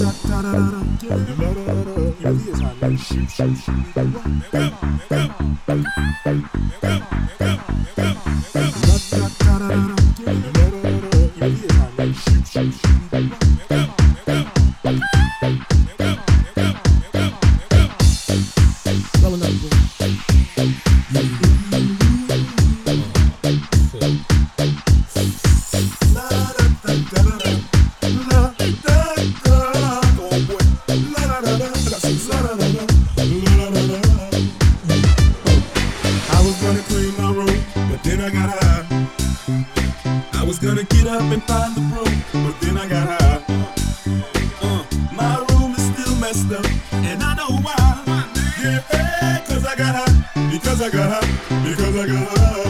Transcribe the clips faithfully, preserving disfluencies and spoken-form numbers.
Gonna get up and find the broom, but then I got high. Uh, my room is still messed up, and I know why. Yeah, hey, cause I got high, because I got high, because I got high.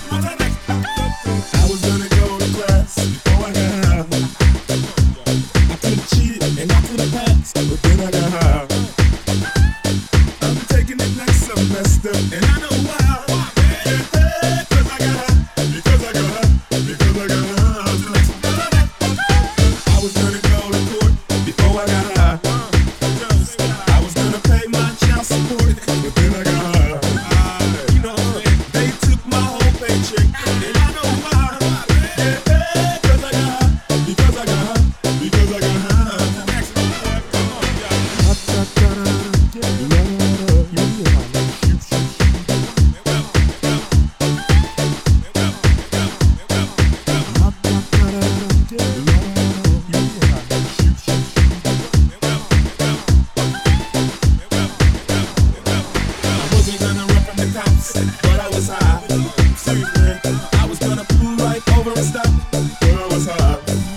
I was gonna go to class before I got high. I could've cheated and I could've passed, but then I got high. I'm taking it next semester, and I know why. Yeah, hey, cause I got high, because I got high. Because I got high. I was gonna go to court before I got high. I was gonna pay my child support, but then I got high. You know, they took my whole paycheck, and I know why. Yeah, because I got high. Because I got high. Because I got high. But I was high. Seriously, I was gonna pull right over and stop. But I was high.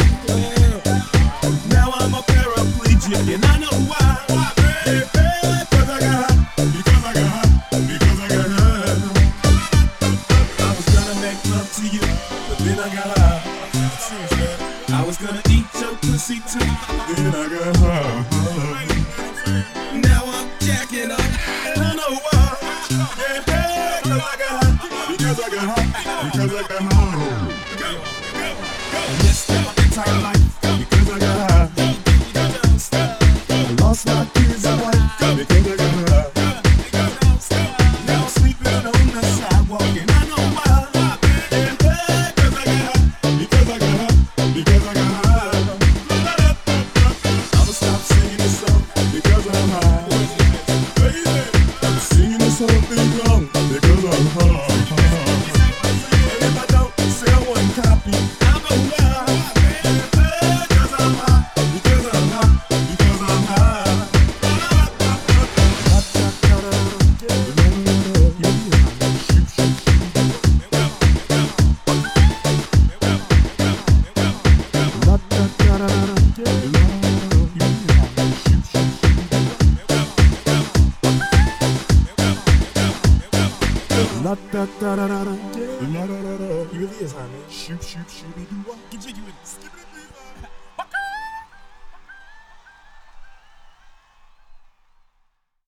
Now I'm a paraplegic, and I know why. Yeah, because I got high. Because I got high. Because I got high. I was gonna make love to you, but then I got high. Seriously, I was gonna eat your pussy too, then I got high. Now I'm jacking up, and I know why. Yeah, because I got high, because I got high, because I got high. And this my entire life, because I got high. I lost my kids and wife, because I got high. Now I'm sleeping on the sidewalk, and I know why. Yeah, because I got high, because I got high, because I got high. I'ma stop singing this song, because I'm high. Baby, I'm singing this whole thing wrong, because I'm high. And if I don't sell one copy, I'm a lie. Because I'm high, because I'm high, because I'm high. La da da da da da. La da da da. He really is high, man. Shoot, shoot, shoot, do what? Continue.